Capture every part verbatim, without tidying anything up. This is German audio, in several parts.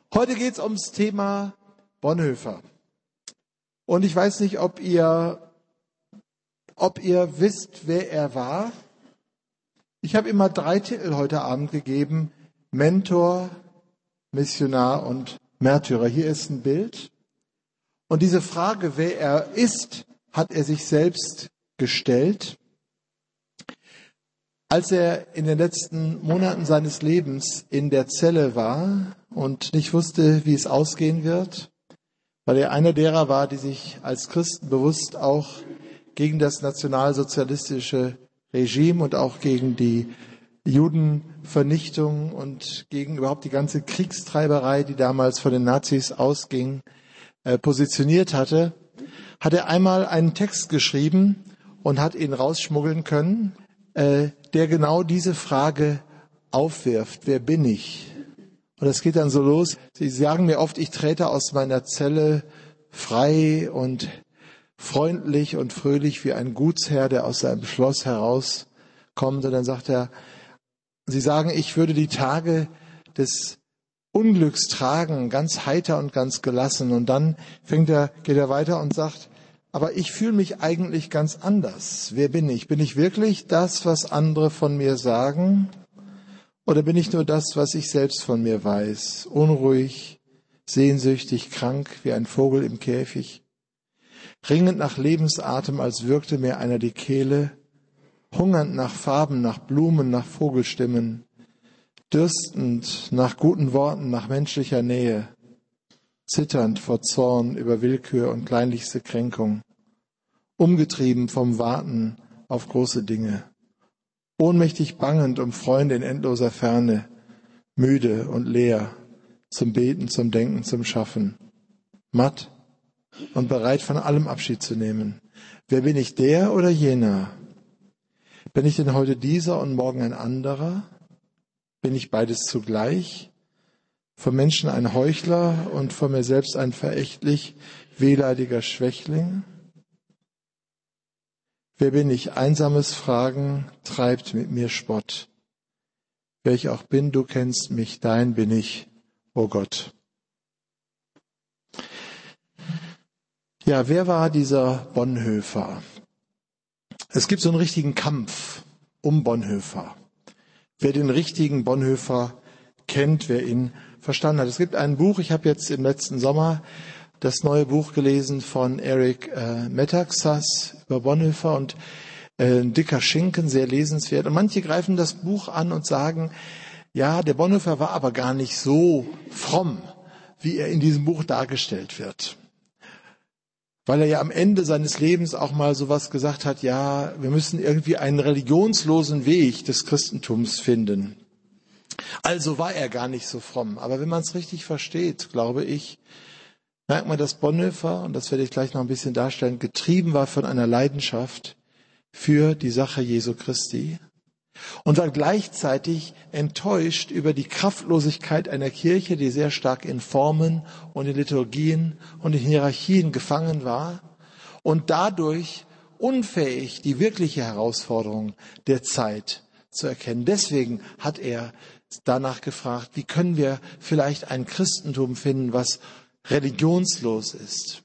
Heute geht es ums Thema Bonhoeffer. Und ich weiß nicht, ob ihr, ob ihr wisst, wer er war. Ich habe ihm mal drei Titel heute Abend gegeben. Mentor, Missionar und Märtyrer. Hier ist ein Bild. Und diese Frage, wer er ist, hat er sich selbst gestellt. Als er in den letzten Monaten seines Lebens in der Zelle war und nicht wusste, wie es ausgehen wird, weil er einer derer war, die sich als Christen bewusst auch gegen das nationalsozialistische Regime und auch gegen die Judenvernichtung und gegen überhaupt die ganze Kriegstreiberei, die damals von den Nazis ausging, äh, positioniert hatte, hat er einmal einen Text geschrieben und hat ihn rausschmuggeln können, äh, der genau diese Frage aufwirft. Wer bin ich? Und das geht dann so los. Sie sagen mir oft, ich trete aus meiner Zelle frei und freundlich und fröhlich wie ein Gutsherr, der aus seinem Schloss herauskommt. Und dann sagt er, Sie sagen, ich würde die Tage des Unglücks tragen, ganz heiter und ganz gelassen. Und dann fängt er, geht er weiter und sagt, aber ich fühle mich eigentlich ganz anders. Wer bin ich? Bin ich wirklich das, was andere von mir sagen? Oder bin ich nur das, was ich selbst von mir weiß? Unruhig, sehnsüchtig, krank, wie ein Vogel im Käfig. Ringend nach Lebensatem, als würgte mir einer die Kehle. Hungernd nach Farben, nach Blumen, nach Vogelstimmen. Dürstend nach guten Worten, nach menschlicher Nähe. Zitternd vor Zorn über Willkür und kleinlichste Kränkung. Umgetrieben vom Warten auf große Dinge. Ohnmächtig bangend um Freunde in endloser Ferne. Müde und leer. Zum Beten, zum Denken, zum Schaffen. Matt und bereit von allem Abschied zu nehmen. Wer bin ich, der oder jener? Bin ich denn heute dieser und morgen ein anderer? Bin ich beides zugleich? Vom Menschen ein Heuchler und von mir selbst ein verächtlich wehleidiger Schwächling? Wer bin ich? Einsames Fragen treibt mit mir Spott. Wer ich auch bin, du kennst mich, dein bin ich, o Gott. Ja, wer war dieser Bonhoeffer? Es gibt so einen richtigen Kampf um Bonhoeffer. Wer den richtigen Bonhoeffer kennt, wer ihn verstanden hat. Es gibt ein Buch, ich habe jetzt im letzten Sommer das neue Buch gelesen von Eric äh, Metaxas über Bonhoeffer und äh, ein dicker Schinken, sehr lesenswert. Und manche greifen das Buch an und sagen, ja, der Bonhoeffer war aber gar nicht so fromm, wie er in diesem Buch dargestellt wird. Weil er ja am Ende seines Lebens auch mal sowas gesagt hat, ja, wir müssen irgendwie einen religionslosen Weg des Christentums finden. Also war er gar nicht so fromm. Aber wenn man es richtig versteht, glaube ich, merkt man, dass Bonhoeffer, und das werde ich gleich noch ein bisschen darstellen, getrieben war von einer Leidenschaft für die Sache Jesu Christi und war gleichzeitig enttäuscht über die Kraftlosigkeit einer Kirche, die sehr stark in Formen und in Liturgien und in Hierarchien gefangen war und dadurch unfähig, die wirkliche Herausforderung der Zeit zu erkennen. Deswegen hat er danach gefragt, wie können wir vielleicht ein Christentum finden, was religionslos ist.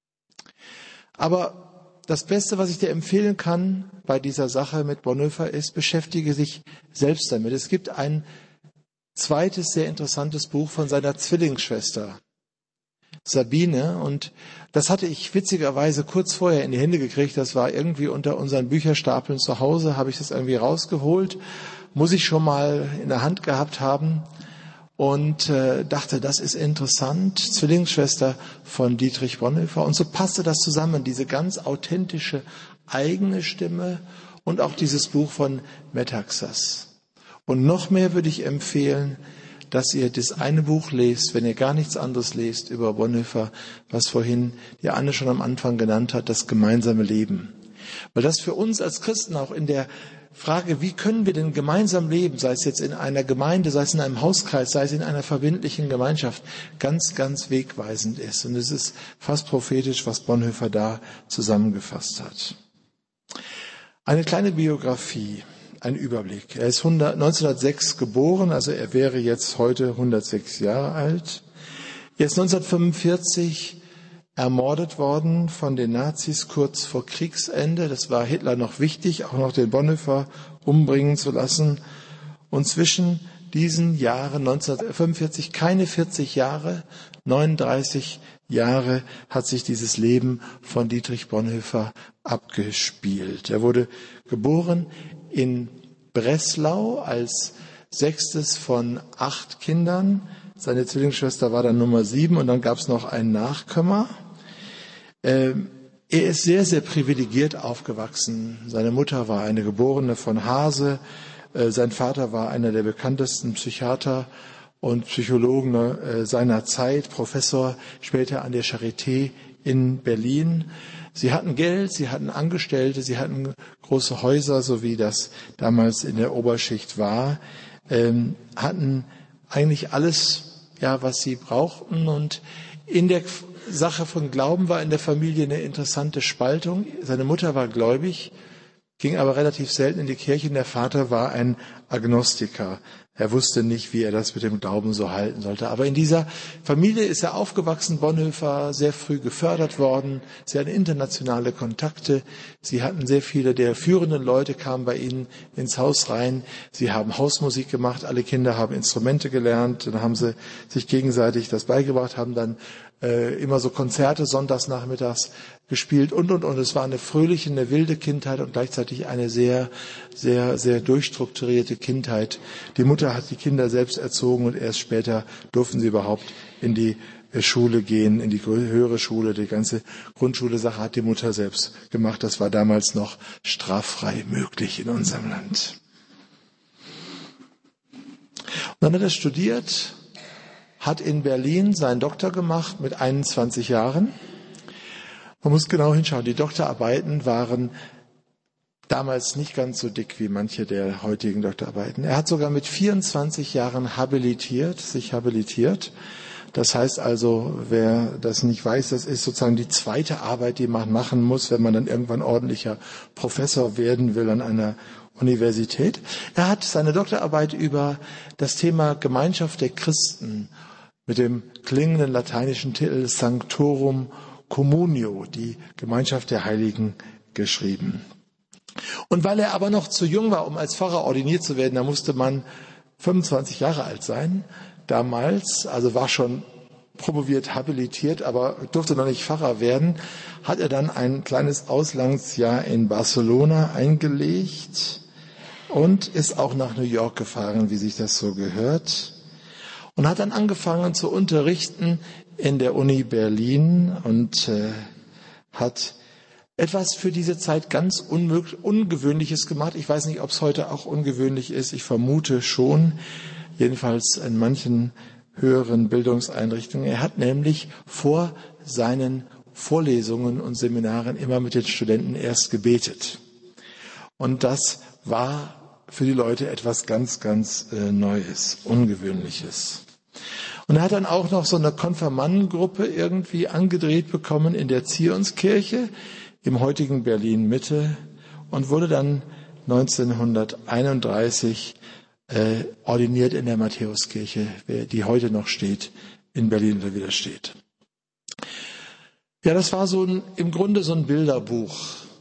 Aber das Beste, was ich dir empfehlen kann bei dieser Sache mit Bonhoeffer ist, beschäftige dich selbst damit. Es gibt ein zweites sehr interessantes Buch von seiner Zwillingsschwester Sabine und das hatte ich witzigerweise kurz vorher in die Hände gekriegt. Das war irgendwie unter unseren Bücherstapeln zu Hause, habe ich das irgendwie rausgeholt. Muss ich schon mal in der Hand gehabt haben. Und äh, dachte, das ist interessant, Zwillingsschwester von Dietrich Bonhoeffer. Und so passte das zusammen, diese ganz authentische eigene Stimme und auch dieses Buch von Metaxas. Und noch mehr würde ich empfehlen, dass ihr das eine Buch lest, wenn ihr gar nichts anderes lest über Bonhoeffer, was vorhin die Anne schon am Anfang genannt hat, das gemeinsame Leben. Weil das für uns als Christen auch in der Frage, wie können wir denn gemeinsam leben, sei es jetzt in einer Gemeinde, sei es in einem Hauskreis, sei es in einer verbindlichen Gemeinschaft, ganz, ganz wegweisend ist. Und es ist fast prophetisch, was Bonhoeffer da zusammengefasst hat. Eine kleine Biografie, ein Überblick. Er ist neunzehnhundertsechs geboren, also er wäre jetzt heute hundertsechs Jahre alt. Er ist neunzehnhundertfünfundvierzig ermordet worden von den Nazis kurz vor Kriegsende. Das war Hitler noch wichtig, auch noch den Bonhoeffer umbringen zu lassen. Und zwischen diesen Jahren, neunzehnhundertfünfundvierzig, keine vierzig Jahre, neununddreißig Jahre hat sich dieses Leben von Dietrich Bonhoeffer abgespielt. Er wurde geboren in Breslau als sechstes von acht Kindern. Seine Zwillingsschwester war dann Nummer sieben und dann gab es noch einen Nachkomma. Ähm, er ist sehr, sehr privilegiert aufgewachsen. Seine Mutter war eine Geborene von Hase. Äh, sein Vater war einer der bekanntesten Psychiater und Psychologen äh, seiner Zeit, Professor später an der Charité in Berlin. Sie hatten Geld, sie hatten Angestellte, sie hatten große Häuser, so wie das damals in der Oberschicht war, ähm, hatten eigentlich alles, ja, was sie brauchten. Und in der Sache von Glauben war in der Familie eine interessante Spaltung. Seine Mutter war gläubig, ging aber relativ selten in die Kirche. Und der Vater war ein Agnostiker. Er wusste nicht, wie er das mit dem Glauben so halten sollte. Aber in dieser Familie ist er aufgewachsen, Bonhoeffer, sehr früh gefördert worden. Sie hatten internationale Kontakte. Sie hatten sehr viele der führenden Leute kamen bei ihnen ins Haus rein. Sie haben Hausmusik gemacht. Alle Kinder haben Instrumente gelernt. Dann haben sie sich gegenseitig das beigebracht, haben dann äh, immer so Konzerte sonntags nachmittags gespielt und, und, und. Es war eine fröhliche, eine wilde Kindheit und gleichzeitig eine sehr, sehr, sehr durchstrukturierte Kindheit. Die Mutter hat die Kinder selbst erzogen und erst später durften sie überhaupt in die Schule gehen, in die höhere Schule. Die ganze Grundschule-Sache hat die Mutter selbst gemacht. Das war damals noch straffrei möglich in unserem Land. Und dann hat er studiert, hat in Berlin seinen Doktor gemacht mit einundzwanzig Jahren. Man muss genau hinschauen. Die Doktorarbeiten waren damals nicht ganz so dick wie manche der heutigen Doktorarbeiten. Er hat sogar mit vierundzwanzig Jahren habilitiert, sich habilitiert. Das heißt also, wer das nicht weiß, das ist sozusagen die zweite Arbeit, die man machen muss, wenn man dann irgendwann ordentlicher Professor werden will an einer Universität. Er hat seine Doktorarbeit über das Thema Gemeinschaft der Christen mit dem klingenden lateinischen Titel Sanctorum Communio, die Gemeinschaft der Heiligen, geschrieben. Und weil er aber noch zu jung war, um als Pfarrer ordiniert zu werden, da musste man fünfundzwanzig Jahre alt sein damals, also war schon promoviert, habilitiert, aber durfte noch nicht Pfarrer werden, hat er dann ein kleines Auslandsjahr in Barcelona eingelegt und ist auch nach New York gefahren, wie sich das so gehört, und hat dann angefangen zu unterrichten in der Uni Berlin und äh, hat etwas für diese Zeit ganz unmöglich, Ungewöhnliches gemacht. Ich weiß nicht, ob es heute auch ungewöhnlich ist. Ich vermute schon, jedenfalls in manchen höheren Bildungseinrichtungen. Er hat nämlich vor seinen Vorlesungen und Seminaren immer mit den Studenten erst gebetet. Und das war für die Leute etwas ganz, ganz äh, Neues, Ungewöhnliches. Und er hat dann auch noch so eine Konfirmandengruppe irgendwie angedreht bekommen in der Zionskirche im heutigen Berlin-Mitte und wurde dann neunzehnhunderteinunddreißig äh, ordiniert in der Matthäuskirche, die heute noch steht, in Berlin oder wieder steht. Ja, das war so ein, im Grunde so ein Bilderbuch,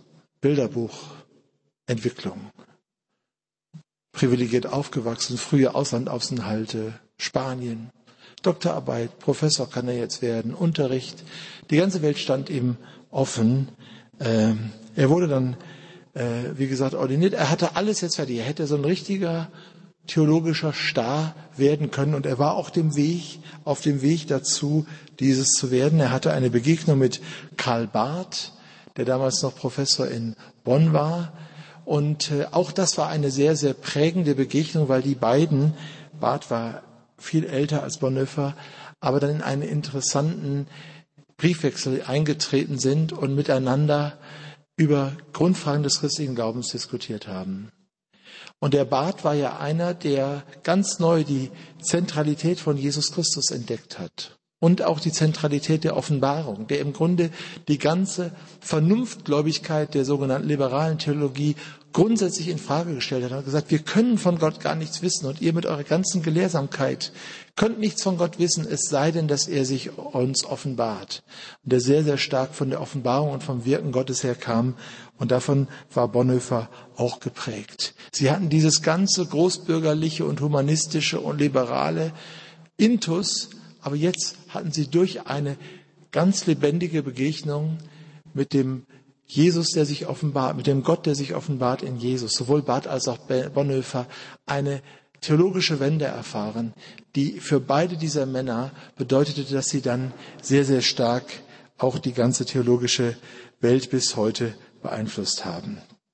Bilderbuchentwicklung. Privilegiert aufgewachsen, frühe Auslandsaufenthalte, Spanien, Doktorarbeit, Professor kann er jetzt werden, Unterricht. Die ganze Welt stand ihm offen. Ähm, er wurde dann, äh, wie gesagt, ordiniert. Er hatte alles jetzt fertig. Er hätte so ein richtiger theologischer Star werden können und er war auch dem Weg, auf dem Weg dazu, dieses zu werden. Er hatte eine Begegnung mit Karl Barth, der damals noch Professor in Bonn war. Und äh, auch das war eine sehr, sehr prägende Begegnung, weil die beiden, Barth war viel älter als Bonhoeffer, aber dann in einen interessanten Briefwechsel eingetreten sind und miteinander über Grundfragen des christlichen Glaubens diskutiert haben. Und der Barth war ja einer, der ganz neu die Zentralität von Jesus Christus entdeckt hat. Und auch die Zentralität der Offenbarung, der im Grunde die ganze Vernunftgläubigkeit der sogenannten liberalen Theologie grundsätzlich in Frage gestellt hat. Er hat gesagt, wir können von Gott gar nichts wissen und ihr mit eurer ganzen Gelehrsamkeit könnt nichts von Gott wissen, es sei denn, dass er sich uns offenbart. Und der sehr, sehr stark von der Offenbarung und vom Wirken Gottes her kam. Und davon war Bonhoeffer auch geprägt. Sie hatten dieses ganze großbürgerliche und humanistische und liberale Intus, aber jetzt hatten sie durch eine ganz lebendige Begegnung mit dem Jesus, der sich offenbart, mit dem Gott, der sich offenbart in Jesus, sowohl Barth als auch Bonhoeffer, eine theologische Wende erfahren, die für beide dieser Männer bedeutete, dass sie dann sehr, sehr stark auch die ganze theologische Welt bis heute beeinflusst haben.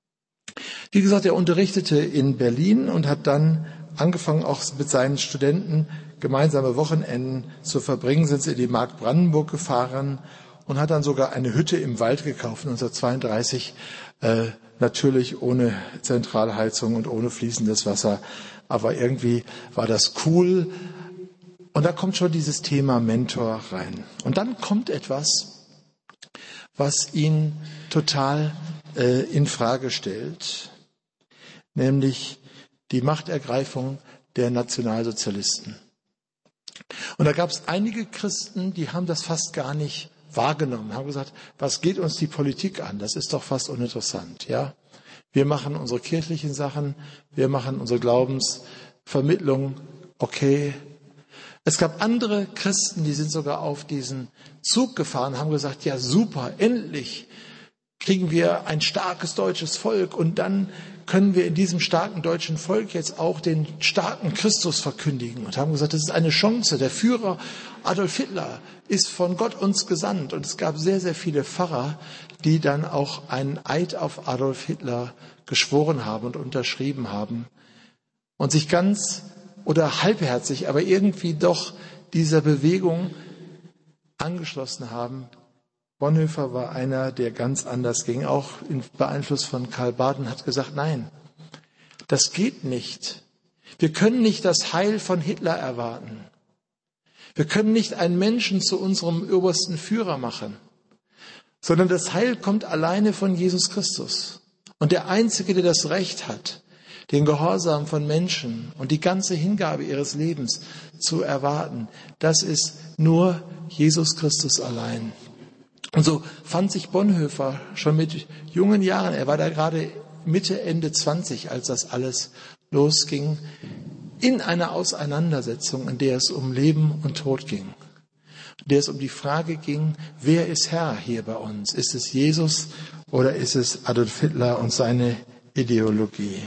Wie gesagt, er unterrichtete in Berlin und hat dann angefangen, auch mit seinen Studenten gemeinsame Wochenenden zu verbringen, sind sie in die Mark Brandenburg gefahren und hat dann sogar eine Hütte im Wald gekauft, neunzehnhundertzweiunddreißig, äh, natürlich ohne Zentralheizung und ohne fließendes Wasser. Aber irgendwie war das cool. Und da kommt schon dieses Thema Mentor rein. Und dann kommt etwas, was ihn total äh, in Frage stellt, nämlich die Machtergreifung der Nationalsozialisten. Und da gab es einige Christen, die haben das fast gar nicht wahrgenommen, haben gesagt, was geht uns die Politik an? Das ist doch fast uninteressant, ja? Wir machen unsere kirchlichen Sachen, wir machen unsere Glaubensvermittlung, okay. Es gab andere Christen, die sind sogar auf diesen Zug gefahren, haben gesagt, ja super, endlich kriegen wir ein starkes deutsches Volk und dann können wir in diesem starken deutschen Volk jetzt auch den starken Christus verkündigen und haben gesagt, das ist eine Chance. Der Führer Adolf Hitler ist von Gott uns gesandt. Und es gab sehr, sehr viele Pfarrer, die dann auch einen Eid auf Adolf Hitler geschworen haben und unterschrieben haben und sich ganz oder halbherzig, aber irgendwie doch dieser Bewegung angeschlossen haben. Bonhoeffer war einer, der ganz anders ging, auch beeinflusst von Karl Barth, und hat gesagt, nein, das geht nicht. Wir können nicht das Heil von Hitler erwarten. Wir können nicht einen Menschen zu unserem obersten Führer machen, sondern das Heil kommt alleine von Jesus Christus. Und der Einzige, der das Recht hat, den Gehorsam von Menschen und die ganze Hingabe ihres Lebens zu erwarten, das ist nur Jesus Christus allein. Und so fand sich Bonhoeffer schon mit jungen Jahren, er war da gerade Mitte, Ende zwanzig, als das alles losging, in einer Auseinandersetzung, in der es um Leben und Tod ging. In der es um die Frage ging, wer ist Herr hier bei uns? Ist es Jesus oder ist es Adolf Hitler und seine Ideologie?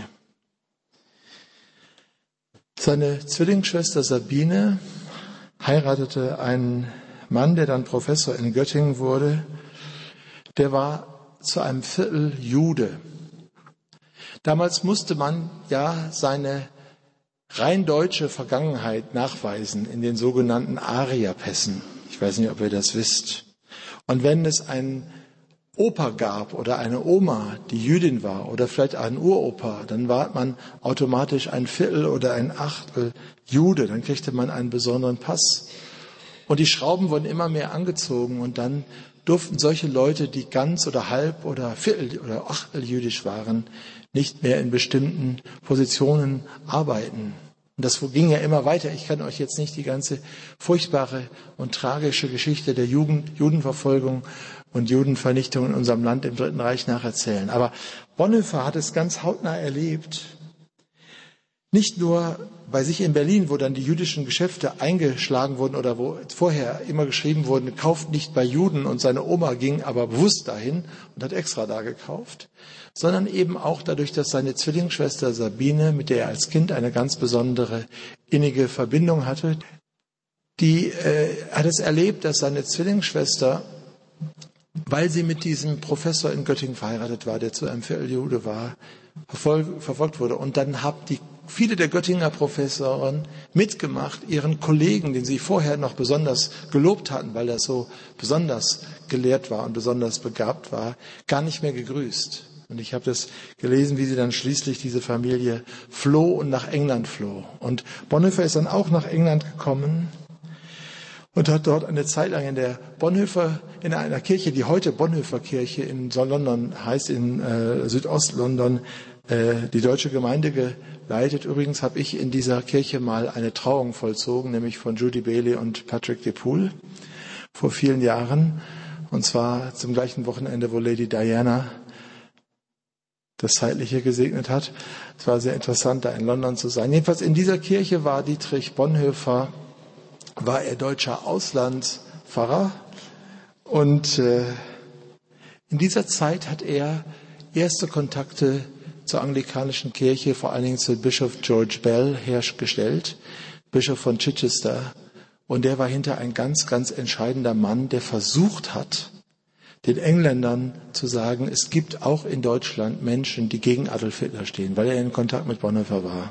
Seine Zwillingsschwester Sabine heiratete einen Mann, der dann Professor in Göttingen wurde, der war zu einem Viertel Jude. Damals musste man ja seine rein deutsche Vergangenheit nachweisen in den sogenannten Arierpässen. Ich weiß nicht, ob ihr das wisst. Und wenn es einen Opa gab oder eine Oma, die Jüdin war, oder vielleicht einen Uropa, dann war man automatisch ein Viertel oder ein Achtel Jude. Dann kriegte man einen besonderen Pass. Und die Schrauben wurden immer mehr angezogen und dann durften solche Leute, die ganz oder halb oder viertel oder achtel jüdisch waren, nicht mehr in bestimmten Positionen arbeiten. Und das ging ja immer weiter. Ich kann euch jetzt nicht die ganze furchtbare und tragische Geschichte der Jugend, Judenverfolgung und Judenvernichtung in unserem Land im Dritten Reich nacherzählen. Aber Bonhoeffer hat es ganz hautnah erlebt. Nicht nur bei sich in Berlin, wo dann die jüdischen Geschäfte eingeschlagen wurden oder wo vorher immer geschrieben wurde, kauft nicht bei Juden, und seine Oma ging aber bewusst dahin und hat extra da gekauft, sondern eben auch dadurch, dass seine Zwillingsschwester Sabine, mit der er als Kind eine ganz besondere innige Verbindung hatte, die äh, hat es erlebt, dass seine Zwillingsschwester, weil sie mit diesem Professor in Göttingen verheiratet war, der zu einem Vierteljude war, verfolgt, verfolgt wurde. Und dann haben die viele der Göttinger Professoren mitgemacht, ihren Kollegen, den sie vorher noch besonders gelobt hatten, weil er so besonders gelehrt war und besonders begabt war, gar nicht mehr gegrüßt. Und ich habe das gelesen, wie sie dann schließlich diese Familie floh und nach England floh. Und Bonhoeffer ist dann auch nach England gekommen. und hat dort eine Zeit lang in der Bonhoeffer, in einer Kirche, die heute Bonhoeffer Kirche in London heißt, in äh, Südostlondon, äh, die deutsche Gemeinde geleitet. Übrigens habe ich in dieser Kirche mal eine Trauung vollzogen, nämlich von Judy Bailey und Patrick DePoole vor vielen Jahren. Und zwar zum gleichen Wochenende, wo Lady Diana das Zeitliche gesegnet hat. Es war sehr interessant, da in London zu sein. Jedenfalls in dieser Kirche war Dietrich Bonhoeffer, war er deutscher Auslandspfarrer. Und äh, in dieser Zeit hat er erste Kontakte zur anglikanischen Kirche, vor allen Dingen zu Bischof George Bell, hergestellt, Bischof von Chichester. Und der war hinter ein ganz, ganz entscheidender Mann, der versucht hat, den Engländern zu sagen, es gibt auch in Deutschland Menschen, die gegen Adolf Hitler stehen, weil er in Kontakt mit Bonhoeffer war.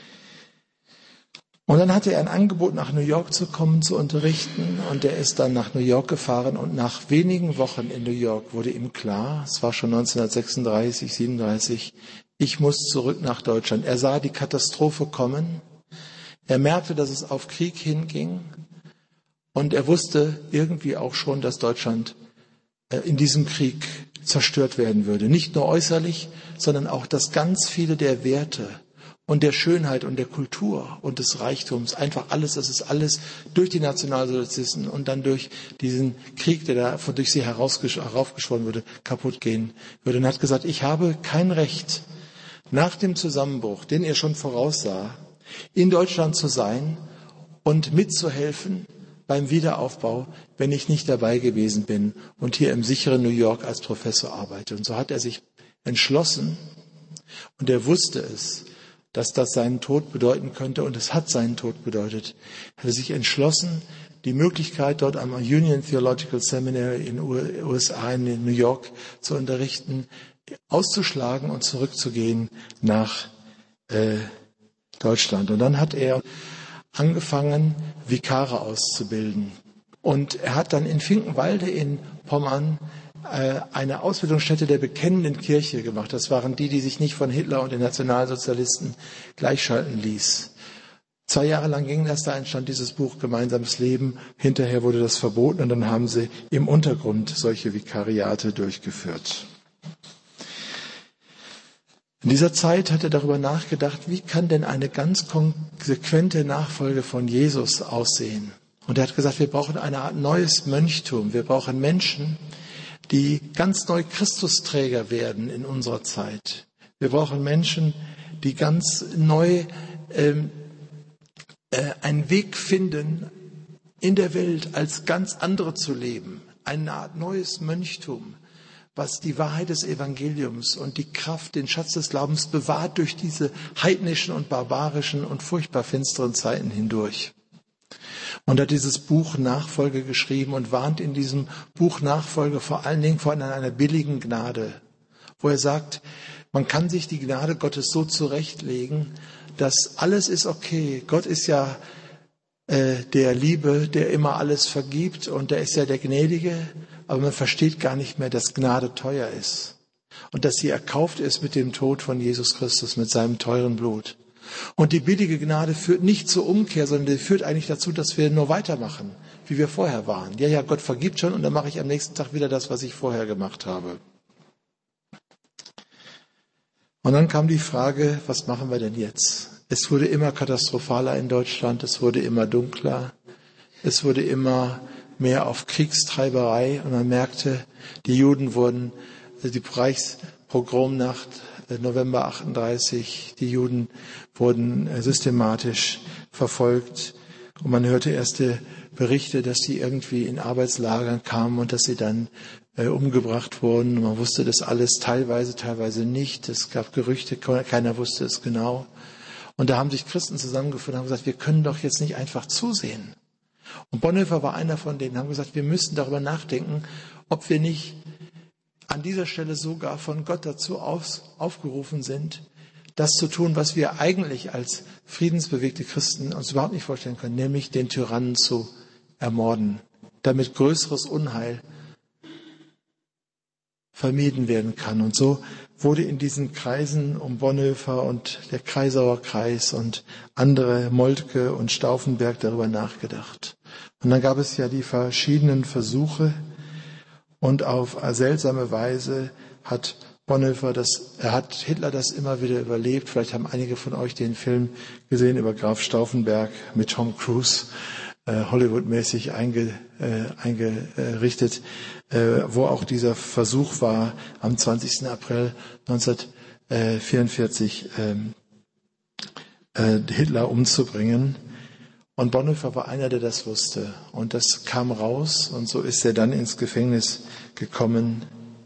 Und dann hatte er ein Angebot, nach New York zu kommen, zu unterrichten. Und er ist dann nach New York gefahren. Und nach wenigen Wochen in New York wurde ihm klar, es war schon neunzehnhundertsechsunddreißig, siebenunddreißig, ich muss zurück nach Deutschland. Er sah die Katastrophe kommen. Er merkte, dass es auf Krieg hinging. Und er wusste irgendwie auch schon, dass Deutschland in diesem Krieg zerstört werden würde. Nicht nur äußerlich, sondern auch, dass ganz viele der Werte und der Schönheit und der Kultur und des Reichtums, einfach alles, das ist alles durch die Nationalsozialisten und dann durch diesen Krieg, der da von durch sie heraufgeschworen würde, kaputt gehen würde. Und er hat gesagt, ich habe kein Recht, nach dem Zusammenbruch, den er schon voraussah, in Deutschland zu sein und mitzuhelfen beim Wiederaufbau, wenn ich nicht dabei gewesen bin und hier im sicheren New York als Professor arbeite. Und so hat er sich entschlossen und er wusste es, dass das seinen Tod bedeuten könnte und es hat seinen Tod bedeutet. Er hat sich entschlossen, die Möglichkeit, dort am Union Theological Seminary in den U S A, in New York zu unterrichten, auszuschlagen und zurückzugehen nach äh, Deutschland. Und dann hat er angefangen, Vikare auszubilden. Und er hat dann in Finkenwalde in Pommern äh, eine Ausbildungsstätte der bekennenden Kirche gemacht. Das waren die, die sich nicht von Hitler und den Nationalsozialisten gleichschalten ließ. Zwei Jahre lang ging das, da entstand dieses Buch Gemeinsames Leben. Hinterher wurde das verboten und dann haben sie im Untergrund solche Vikariate durchgeführt. In dieser Zeit hat er darüber nachgedacht, wie kann denn eine ganz konsequente Nachfolge von Jesus aussehen? Und er hat gesagt, wir brauchen eine Art neues Mönchtum. Wir brauchen Menschen, die ganz neu Christusträger werden in unserer Zeit. Wir brauchen Menschen, die ganz neu ähm, äh, einen Weg finden, in der Welt als ganz andere zu leben. Eine Art neues Mönchtum, was die Wahrheit des Evangeliums und die Kraft, den Schatz des Glaubens bewahrt durch diese heidnischen und barbarischen und furchtbar finsteren Zeiten hindurch. Und hat dieses Buch Nachfolge geschrieben und warnt in diesem Buch Nachfolge vor allen Dingen vor einer billigen Gnade, wo er sagt, man kann sich die Gnade Gottes so zurechtlegen, dass alles ist okay. Gott ist ja äh, der Liebe, der immer alles vergibt und der ist ja der Gnädige. Aber man versteht gar nicht mehr, dass Gnade teuer ist und dass sie erkauft ist mit dem Tod von Jesus Christus, mit seinem teuren Blut. Und die billige Gnade führt nicht zur Umkehr, sondern die führt eigentlich dazu, dass wir nur weitermachen, wie wir vorher waren. Ja, ja, Gott vergibt schon und dann mache ich am nächsten Tag wieder das, was ich vorher gemacht habe. Und dann kam die Frage, was machen wir denn jetzt? Es wurde immer katastrophaler in Deutschland, es wurde immer dunkler, es wurde immer mehr auf Kriegstreiberei und man merkte, die Juden wurden, die Reichspogromnacht, November achtunddreißig, die Juden wurden systematisch verfolgt und man hörte erste Berichte, dass sie irgendwie in Arbeitslagern kamen und dass sie dann äh, umgebracht wurden. Und man wusste das alles teilweise, teilweise nicht. Es gab Gerüchte, keiner wusste es genau. Und da haben sich Christen zusammengefunden und haben gesagt, wir können doch jetzt nicht einfach zusehen. Und Bonhoeffer war einer von denen, haben gesagt, wir müssen darüber nachdenken, ob wir nicht an dieser Stelle sogar von Gott dazu auf, aufgerufen sind, das zu tun, was wir eigentlich als friedensbewegte Christen uns überhaupt nicht vorstellen können, nämlich den Tyrannen zu ermorden, damit größeres Unheil vermieden werden kann. Und so wurde in diesen Kreisen um Bonhoeffer und der Kreisauer Kreis und andere, Moltke und Stauffenberg, darüber nachgedacht. Und dann gab es ja die verschiedenen Versuche und auf seltsame Weise hat Bonhoeffer das, er hat Hitler das immer wieder überlebt. Vielleicht haben einige von euch den Film gesehen über Graf Stauffenberg mit Tom Cruise, äh, Hollywood-mäßig einge, äh, eingerichtet, äh, wo auch dieser Versuch war, am zwanzigsten April neunzehnhundertvierundvierzig äh, äh, Hitler umzubringen. Und Bonhoeffer war einer, der das wusste. Und das kam raus und so ist er dann ins Gefängnis gekommen.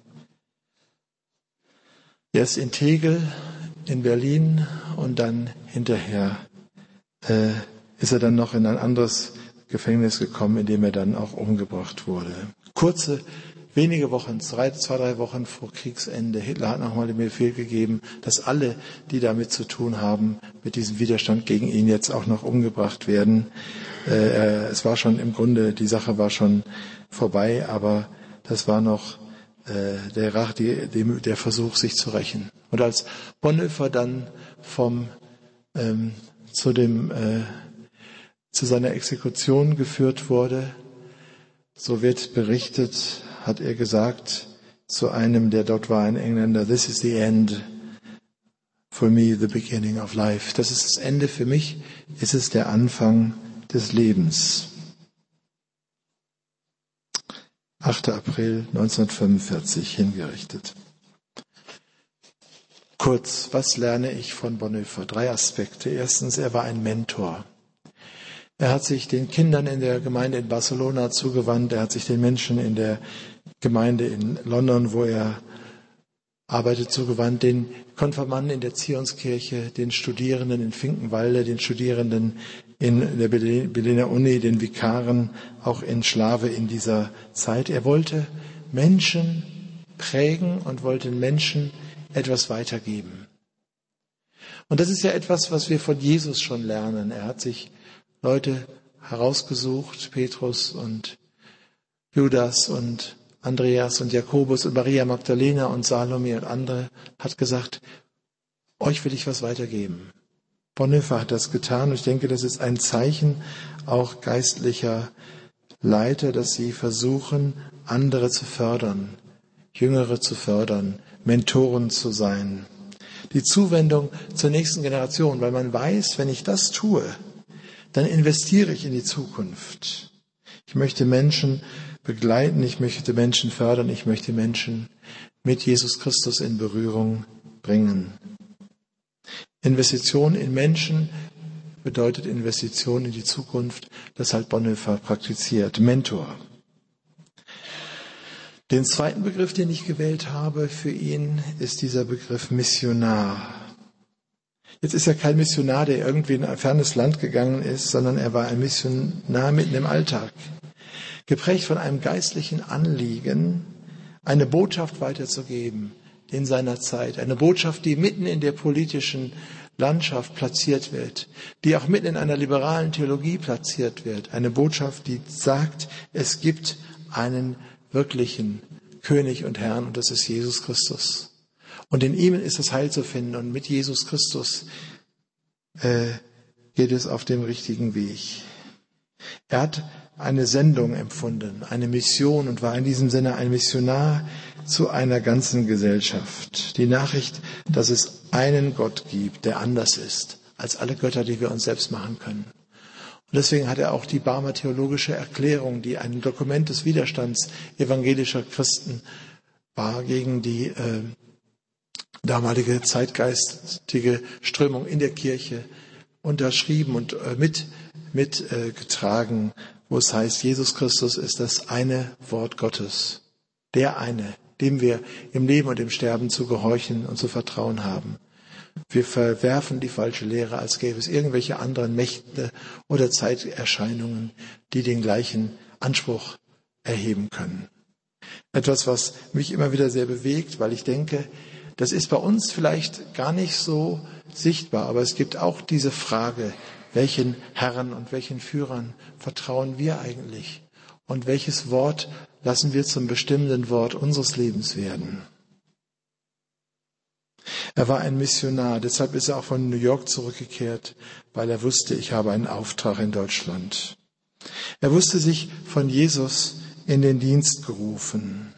Erst in Tegel in Berlin und dann hinterher äh, ist er dann noch in ein anderes Gefängnis gekommen, in dem er dann auch umgebracht wurde. Kurze, wenige Wochen, zwei, zwei, drei Wochen vor Kriegsende. Hitler hat nochmal den Befehl gegeben, dass alle, die damit zu tun haben, mit diesem Widerstand gegen ihn jetzt auch noch umgebracht werden. Äh, es war schon im Grunde, die Sache war schon vorbei, aber das war noch Der, Rach, die, die, der Versuch, sich zu rächen. Und als Bonhoeffer dann vom, ähm, zu, dem, äh, zu seiner Exekution geführt wurde, so wird berichtet, hat er gesagt zu einem, der dort war, ein Engländer, "This is the end, for me the beginning of life." Das ist das Ende für mich, ist es der Anfang des Lebens. achter April neunzehnhundertfünfundvierzig hingerichtet. Kurz, was lerne ich von Bonhoeffer? Drei Aspekte. Erstens, er war ein Mentor. Er hat sich den Kindern in der Gemeinde in Barcelona zugewandt. Er hat sich den Menschen in der Gemeinde in London, wo er arbeitet, zugewandt. Den Konfirmanden in der Zionskirche, den Studierenden in Finkenwalde, den Studierenden in der Berliner Uni, den Vikaren, auch in Schlawe in dieser Zeit. Er wollte Menschen prägen und wollte Menschen etwas weitergeben. Und das ist ja etwas, was wir von Jesus schon lernen. Er hat sich Leute herausgesucht, Petrus und Judas und Andreas und Jakobus und Maria Magdalena und Salome und andere, hat gesagt, euch will ich was weitergeben. Bonhoeffer hat das getan und ich denke, das ist ein Zeichen auch geistlicher Leiter, dass sie versuchen, andere zu fördern, Jüngere zu fördern, Mentoren zu sein. Die Zuwendung zur nächsten Generation, weil man weiß, wenn ich das tue, dann investiere ich in die Zukunft. Ich möchte Menschen begleiten, ich möchte Menschen fördern, ich möchte Menschen mit Jesus Christus in Berührung bringen. Investition in Menschen bedeutet Investition in die Zukunft. Das hat Bonhoeffer praktiziert. Mentor. Den zweiten Begriff, den ich gewählt habe für ihn, ist dieser Begriff Missionar. Jetzt ist er kein Missionar, der irgendwie in ein fernes Land gegangen ist, sondern er war ein Missionar mitten im Alltag. Geprägt von einem geistlichen Anliegen, eine Botschaft weiterzugeben in seiner Zeit. Eine Botschaft, die mitten in der politischen Landschaft platziert wird, die auch mitten in einer liberalen Theologie platziert wird. Eine Botschaft, die sagt, es gibt einen wirklichen König und Herrn und das ist Jesus Christus. Und in ihm ist das Heil zu finden und mit Jesus Christus äh, geht es auf dem richtigen Weg. Er hat eine Sendung empfunden, eine Mission und war in diesem Sinne ein Missionar zu einer ganzen Gesellschaft. Die Nachricht, dass es einen Gott gibt, der anders ist als alle Götter, die wir uns selbst machen können. Und deswegen hat er auch die Barmer Theologische Erklärung, die ein Dokument des Widerstands evangelischer Christen war gegen die äh, damalige zeitgeistige Strömung in der Kirche, unterschrieben und äh, mit, mit äh, getragen, wo es heißt, Jesus Christus ist das eine Wort Gottes, der eine, dem wir im Leben und im Sterben zu gehorchen und zu vertrauen haben. Wir verwerfen die falsche Lehre, als gäbe es irgendwelche anderen Mächte oder Zeiterscheinungen, die den gleichen Anspruch erheben können. Etwas, was mich immer wieder sehr bewegt, weil ich denke, das ist bei uns vielleicht gar nicht so sichtbar, aber es gibt auch diese Frage, welchen Herren und welchen Führern vertrauen wir eigentlich? Und welches Wort lassen wir zum bestimmenden Wort unseres Lebens werden? Er war ein Missionar, deshalb ist er auch von New York zurückgekehrt, weil er wusste, ich habe einen Auftrag in Deutschland. Er wusste sich von Jesus in den Dienst gerufen.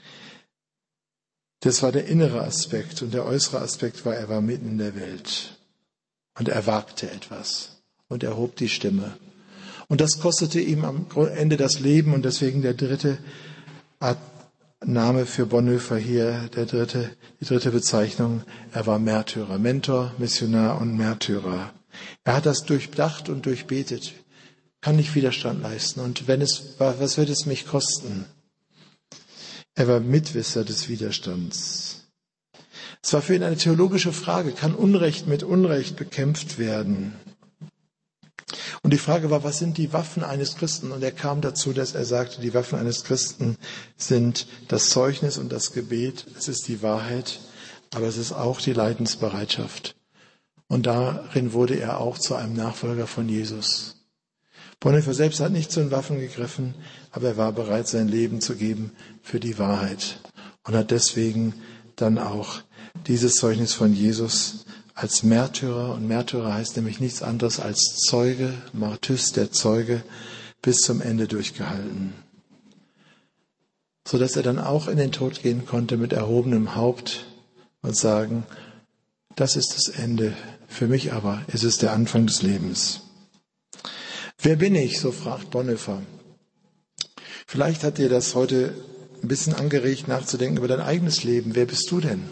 Das war der innere Aspekt und der äußere Aspekt war, er war mitten in der Welt und er wagte etwas und er hob die Stimme. Und das kostete ihm am Ende das Leben und deswegen der dritte Name für Bonhoeffer hier, der dritte, die dritte Bezeichnung, er war Märtyrer, Mentor, Missionar und Märtyrer. Er hat das durchdacht und durchbetet, kann nicht Widerstand leisten und wenn es war, was wird es mich kosten? Er war Mitwisser des Widerstands. Es war für ihn eine theologische Frage, kann Unrecht mit Unrecht bekämpft werden? Und die Frage war, was sind die Waffen eines Christen? Und er kam dazu, dass er sagte, die Waffen eines Christen sind das Zeugnis und das Gebet. Es ist die Wahrheit, aber es ist auch die Leidensbereitschaft. Und darin wurde er auch zu einem Nachfolger von Jesus. Bonhoeffer selbst hat nicht zu den Waffen gegriffen, aber er war bereit, sein Leben zu geben für die Wahrheit. Und hat deswegen dann auch dieses Zeugnis von Jesus als Märtyrer, und Märtyrer heißt nämlich nichts anderes als Zeuge, Martys, der Zeuge, bis zum Ende durchgehalten. Sodass er dann auch in den Tod gehen konnte mit erhobenem Haupt und sagen, das ist das Ende, für mich aber ist es der Anfang des Lebens. Wer bin ich, so fragt Bonhoeffer. Vielleicht hat dir das heute ein bisschen angeregt, nachzudenken über dein eigenes Leben. Wer bist du denn?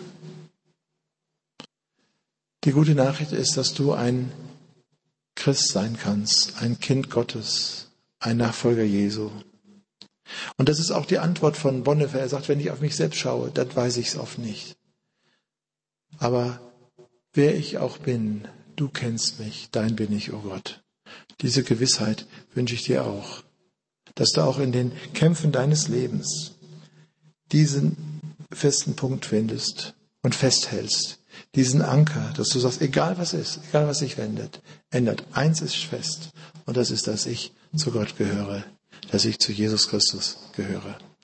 Die gute Nachricht ist, dass du ein Christ sein kannst, ein Kind Gottes, ein Nachfolger Jesu. Und das ist auch die Antwort von Bonhoeffer. Er sagt, wenn ich auf mich selbst schaue, dann weiß ich es oft nicht. Aber wer ich auch bin, du kennst mich, dein bin ich, o Gott. Diese Gewissheit wünsche ich dir auch, dass du auch in den Kämpfen deines Lebens diesen festen Punkt findest und festhältst. Diesen Anker, dass du sagst, egal was ist, egal was sich ändert, ändert, eins ist fest und das ist, dass ich zu Gott gehöre, dass ich zu Jesus Christus gehöre.